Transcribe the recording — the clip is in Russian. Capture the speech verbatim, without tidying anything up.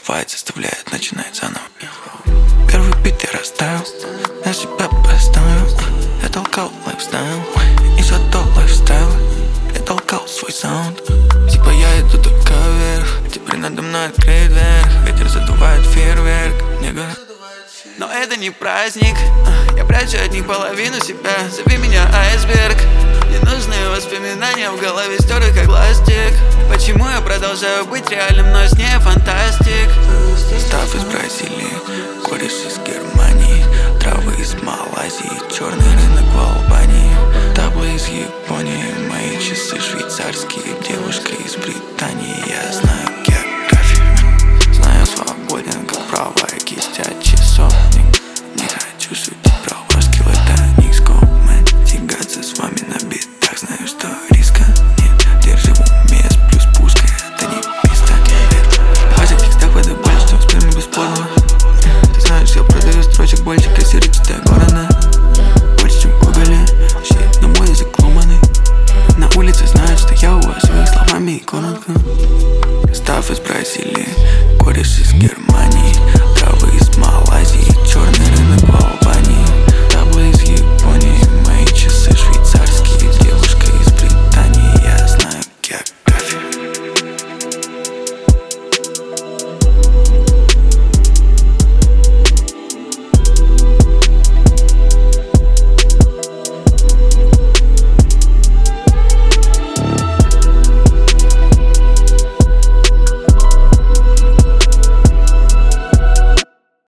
забывает, заставляет начинать заново. Первый бит я расставил, я себя поставил. Я толкал лайфстайл, и зато лайфстайл. Я толкал свой саунд, типа я иду только вверх. Теперь надо мной открыть вверх. Ветер задувает фейерверк, небо. Но это не праздник, я прячу от них половину себя. Зови меня айсберг. Ненужные воспоминания в голове стерты как пластик. Почему я продолжаю быть реальным, но с ней фантастик?